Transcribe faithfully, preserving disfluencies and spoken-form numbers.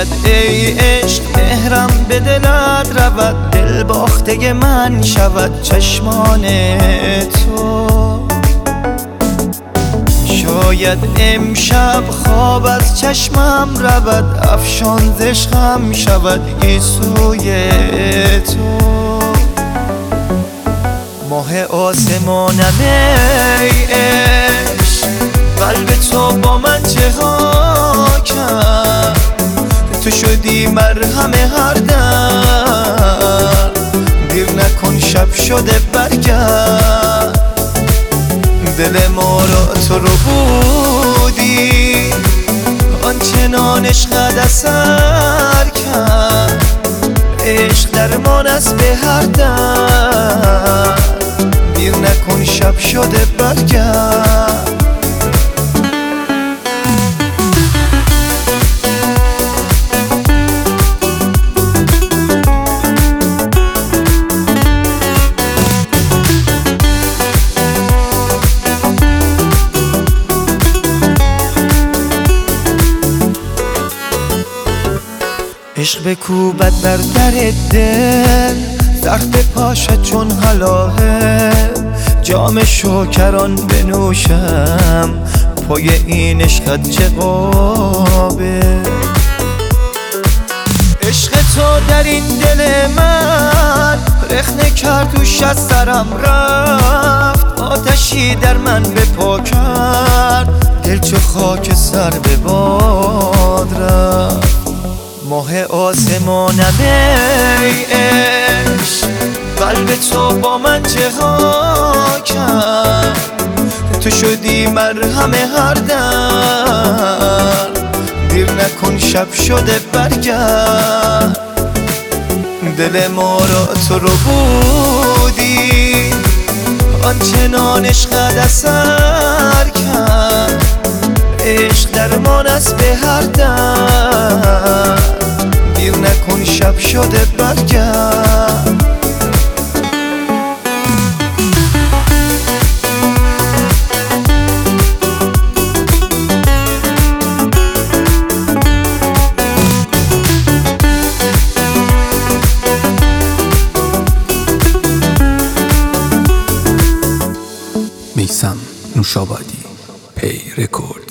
شاید ای عشق مهرم به دلت رود، دل باخته من شود چشمان تو. شاید امشب خواب از چشمم رود، افشان ز عشقم شود گیسوی تو. ماه آسمانم ای عشق، قلب تو با من چه ها کرد، تو شدی مرهم هر درد. دیر نکن شب شده برگرد، دل ما را تو رو بودی آنچنان عشقت اثر کرد. عشق درمان است به هر درد، دیر نکن شب شده برگرد. عشق بکوبد بر در دل، زخم بپاشد چون حلاهه. جام شکران بنوشم پای این عشقت چه قابه. عشق تو در این دل من رخنه کرد، توش از سرم رفت. آتشی در من بپا کرد، دل چو خاک سر به باد رفت. ماه آسمانم ای عشق، قلب تو با من چه ها کرد، تو شدی مرهم هر درد. دیر نکن شب شده برگرد، دل ما را تو رو بودی آنچنان عشقت اثر کرد. عشق درمان است به هر درد، دیر نکن شب شده برگرد. میثم نوشابادی، پی رکورد.